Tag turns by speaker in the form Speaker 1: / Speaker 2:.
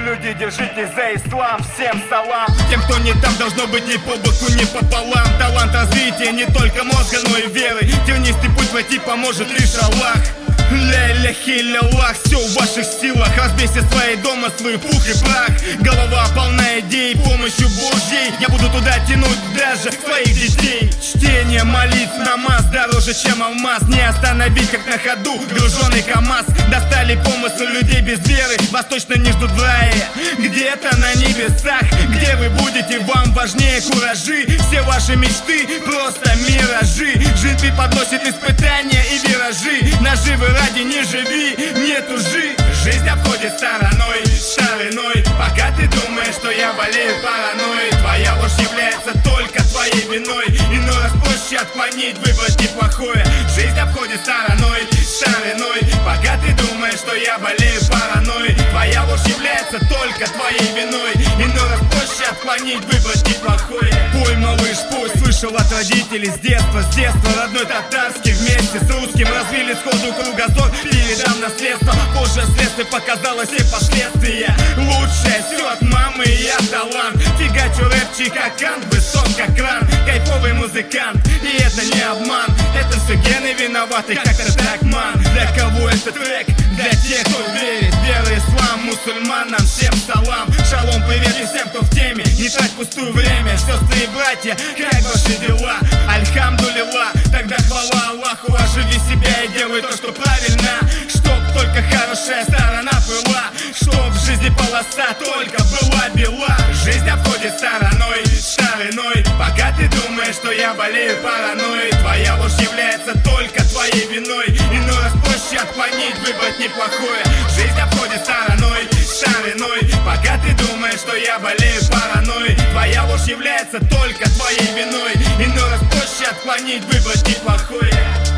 Speaker 1: люди, держитесь за ислам. Всем салам.
Speaker 2: Тем, кто не там, должно быть ни по боку, ни пополам. Талант развития не только мозга, но и веры. Тернистый путь войти поможет лишь Аллах. Ля-ля-хи-ля-лах, все в ваших силах. Разбейся свои домыслы, пух и прах. Голова полна идей, помощью Божьей я буду туда тянуть даже своих детей. Чтение, молитв, намаз дороже, чем алмаз. Не остановить, как на ходу груженый КамАЗ. Достали помыслы людей без веры. Вас точно не ждут в рае, где-то на небесах. Где вы будете, вам важнее куражи. Все ваши мечты просто миражи. Жизнь преподносит испытания и виражи. Наживы ради не живи, не тужи. Жизнь обходит стороной, стариной. Пока ты думаешь, что я болею паранойей, твоя ложь является только твоей виной. Иной раз проще отклонить, выбрать неплохое. Жизнь обходит стороной, стариной. Пока ты думаешь, что я болею паранойей, твоя ложь является только твоей виной. Иной раз проще отклонить, выбрать неплохое. Пой, малыш, пой, слышал от родителей с детства родной татарский вместе с русским развили сходу кругозор. Передам наследство, позже следствие показало все последствия. Лучшее все от мамы, и я талант. Фигачу рэпчик, как Кант, высок как кран. Кайфовый музыкант, и это не обман. Это все гены виноваты, как-то трекман. Для кого этот трек? Для тех, кто верит. Вера, ислам, мусульманам всем салам. Шалом, привет и всем, кто в теме. Не трать пустую время, сестры и братья, как ваши дела? Альхамдулилла, тогда хвала Аллаху. Оживи себя и делай то, что правильно. Чтоб только хорошая сторона была. Чтоб в жизни полоса только была бела. Жизнь обходит стороной, стариной. Пока ты думаешь, что я болею паранойей, твоя ложь является только твоей виной. Иной раз проще отклонить, выбрать неплохое. Жизнь обходит стороной, стариной. Пока ты думаешь, что я болею паранойей, твоя ложь является только твоей виной. Иной раз проще отклонить, выбрать неплохое.